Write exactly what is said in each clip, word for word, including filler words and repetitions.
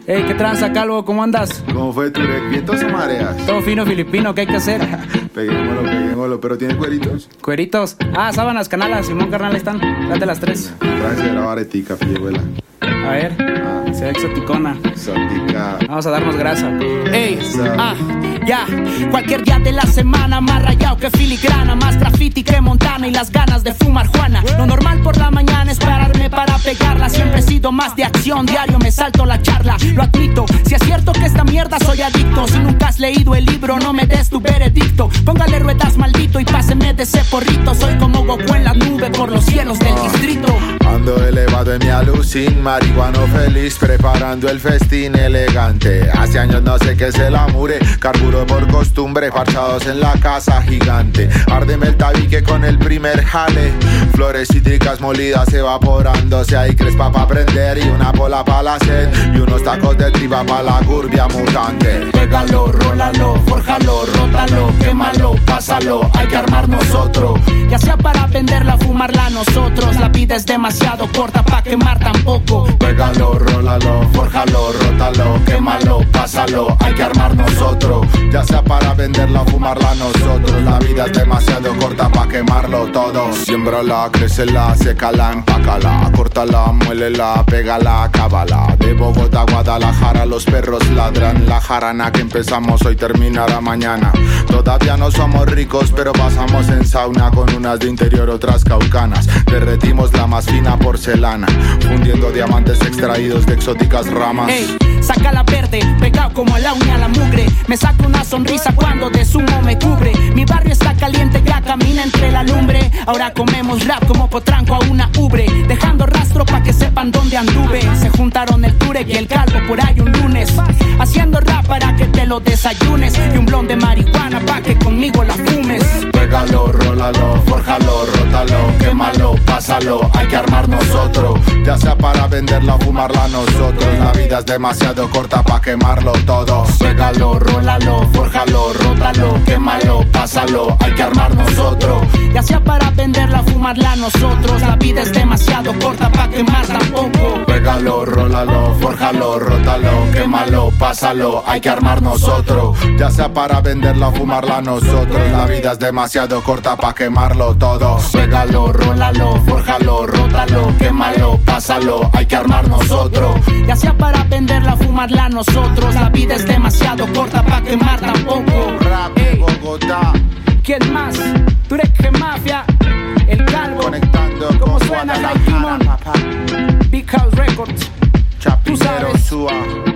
Ey, ¿qué tranza, calvo? ¿Cómo andas? ¿Cómo fue tu rec? ¿Vientos o mareas? Todo fino filipino, ¿qué hay que hacer? Peguémoslo, peguémoslo. ¿Pero tiene cueritos? Cueritos. Ah, sábanas, canalas, Simón, carnal, están. Date las tres. Traje de la baretica, pilluela. A ver, Ah, se ve exoticona. exótica. Vamos a darnos grasa. Ey, Eso. ah, ya. Cualquier día de la semana, más rayado que filigrana, más graffiti que Montana y las ganas de fumar Juana. Lo normal por la mañana es pararme para pegarla. Siempre he sido más de acción, diario me salto la charla. Lo admito, si es cierto que esta mierda soy adicto. Si nunca has leído el libro, no me des tu veredicto. Póngale ruedas, maldito, y páseme de ese porrito. Soy como Goku en la nube por los cielos del distrito. Ando elevado en mi alucin, marihuano feliz, preparando el festín elegante. Hace años no sé qué es el amure, carburo por costumbre, parchados en la casa gigante. Árdeme el tabique con el primer jale, flores cítricas molidas evaporándose. Hay crespa pa' prender y una pola pa' la sed, y unos tacos de tripa pa' la gurbia mutante. Pégalo, rólalo, fórjalo, rótalo, quémalo, pásalo, hay que armar nosotros. Ya sea para venderla o fumarla nosotros. La vida es demasiado corta pa' quemar tampoco. Pégalo, rólalo, fórjalo, rótalo, quémalo, pásalo, hay que armar nosotros. Ya sea para venderla o fumarla nosotros. La vida es demasiado corta pa' quemarlo todo. Siémbrala, crécela, sécala, empácala, córtala, muélela, pégala, cábala. De Bogotá a Guadalajara los perros ladran. La jarana que empezamos hoy terminará mañana. Todavía no somos ricos, pero pasamos en sauna con unas de interior, otras caucanas. Derretimos la más fina porcelana, fundiendo diamantes extraídos de exóticas ramas. Ey, saca la verde, pegado como la uña a la mugre. Me saca una sonrisa cuando de zumo me cubre. Mi barrio está caliente, ya camina entre la lumbre. Ahora comemos rap como potranco a una ubre, dejando rastro pa' que sepan dónde anduve. Se juntaron el Turek y el Calvo por ahí un lunes, haciendo rap para que te lo desayunes, y un blon de marihuana pa' que conmigo la fumes. Pégalo, rólalo, fórjalo, rótalo, quémalo, pásalo, hay que armar nosotros. Ya sea para venderla o fumarla nosotros. La vida es demasiado corta pa' quemarlo todo. Pégalo, rólalo, fórjalo, rótalo, quémalo, pásalo, hay que armar nosotros. Ya sea para venderla o fumarla nosotros. La vida es demasiado corta pa' quemar tampoco. Pégalo, rólalo, fórjalo, rótalo, quémalo, pásalo, hay que armar nosotros. Ya sea para venderla o fumarla nosotros. La vida es demasiado corta pa' quemarlo todo. Pégalo, rólalo, fórjalo, rótalo, quémalo, pásalo, hay que armar nosotros. Ya sea para venderla o fumarla nosotros. La vida es demasiado corta pa' quemar tampoco. Rap de Bogotá, ¿Quién más? Turek Mafia, el Calvo. conectando ¿Cómo con suena, Guadalajara, Like Timon? papá. Big House Records, Chapinero, sabes. Sua,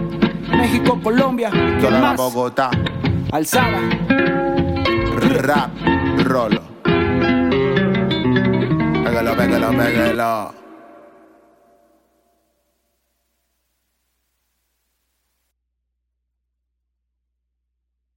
México, Colombia. toda ¿Quién la más? Bogotá. Alzada. Rap, rolo. Pégalo, pégalo, pégalo.